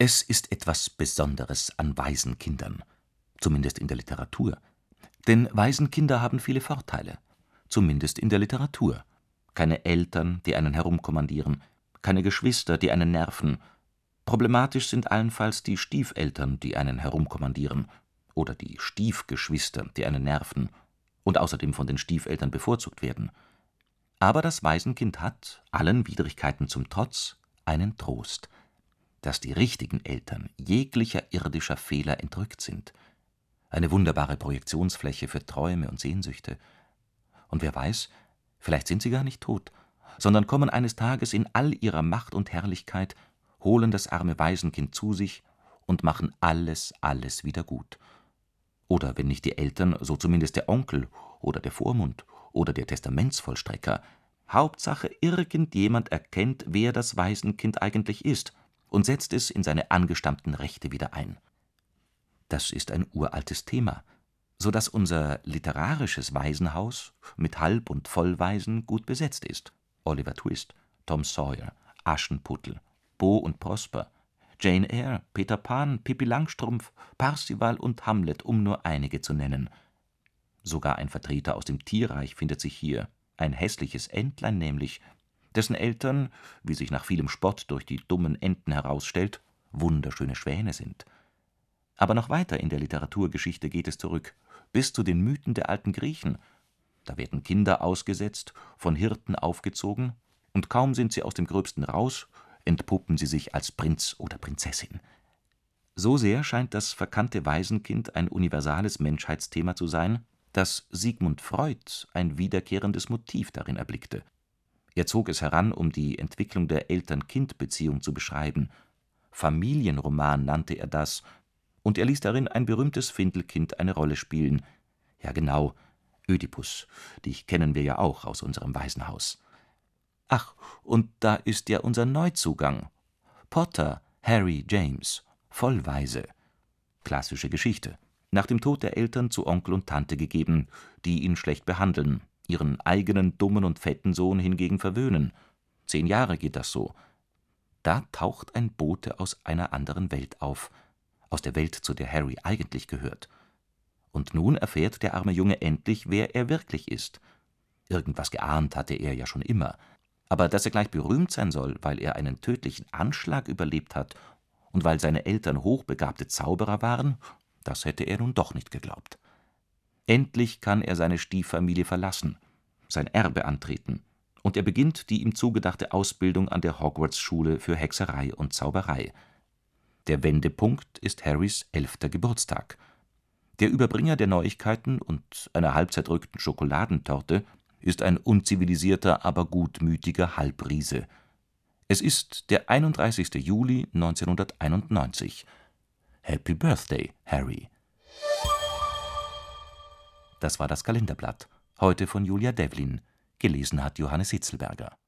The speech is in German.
Es ist etwas Besonderes an Waisenkindern, zumindest in der Literatur. Denn Waisenkinder haben viele Vorteile, zumindest in der Literatur. Keine Eltern, die einen herumkommandieren, keine Geschwister, die einen nerven. Problematisch sind allenfalls die Stiefeltern, die einen herumkommandieren, oder die Stiefgeschwister, die einen nerven und außerdem von den Stiefeltern bevorzugt werden. Aber das Waisenkind hat, allen Widrigkeiten zum Trotz, einen Trost: dass die richtigen Eltern jeglicher irdischer Fehler entrückt sind. Eine wunderbare Projektionsfläche für Träume und Sehnsüchte. Und wer weiß, vielleicht sind sie gar nicht tot, sondern kommen eines Tages in all ihrer Macht und Herrlichkeit, holen das arme Waisenkind zu sich und machen alles wieder gut. Oder wenn nicht die Eltern, so zumindest der Onkel oder der Vormund oder der Testamentsvollstrecker. Hauptsache, irgendjemand erkennt, wer das Waisenkind eigentlich ist, und setzt es in seine angestammten Rechte wieder ein. Das ist ein uraltes Thema, so dass unser literarisches Waisenhaus mit Halb- und Vollwaisen gut besetzt ist. Oliver Twist, Tom Sawyer, Aschenputtel, Bo und Prosper, Jane Eyre, Peter Pan, Pippi Langstrumpf, Parsival und Hamlet, um nur einige zu nennen. Sogar ein Vertreter aus dem Tierreich findet sich hier, ein hässliches Entlein nämlich, dessen Eltern, wie sich nach vielem Spott durch die dummen Enten herausstellt, wunderschöne Schwäne sind. Aber noch weiter in der Literaturgeschichte geht es zurück, bis zu den Mythen der alten Griechen. Da werden Kinder ausgesetzt, von Hirten aufgezogen, und kaum sind sie aus dem Gröbsten raus, entpuppen sie sich als Prinz oder Prinzessin. So sehr scheint das verkannte Waisenkind ein universales Menschheitsthema zu sein, dass Sigmund Freud ein wiederkehrendes Motiv darin erblickte. Er zog es heran, um die Entwicklung der Eltern-Kind-Beziehung zu beschreiben. Familienroman nannte er das, und er ließ darin ein berühmtes Findelkind eine Rolle spielen. Ja genau, Ödipus, dich kennen wir ja auch aus unserem Waisenhaus. Ach, und da ist ja unser Neuzugang. Potter Harry James, Vollwaise. Klassische Geschichte. Nach dem Tod der Eltern zu Onkel und Tante gegeben, die ihn schlecht behandeln, ihren eigenen dummen und fetten Sohn hingegen verwöhnen. 10 Jahre geht das so. Da taucht ein Bote aus einer anderen Welt auf, aus der Welt, zu der Harry eigentlich gehört. Und nun erfährt der arme Junge endlich, wer er wirklich ist. Irgendwas geahnt hatte er ja schon immer. Aber dass er gleich berühmt sein soll, weil er einen tödlichen Anschlag überlebt hat und weil seine Eltern hochbegabte Zauberer waren, das hätte er nun doch nicht geglaubt. Endlich kann er seine Stieffamilie verlassen, sein Erbe antreten, und er beginnt die ihm zugedachte Ausbildung an der Hogwarts-Schule für Hexerei und Zauberei. Der Wendepunkt ist Harrys 11. Geburtstag. Der Überbringer der Neuigkeiten und einer halbzertrückten Schokoladentorte ist ein unzivilisierter, aber gutmütiger Halbriese. Es ist der 31. Juli 1991. Happy Birthday, Harry. Das war das Kalenderblatt, heute von Julia Devlin. Gelesen hat Johannes Hitzelberger.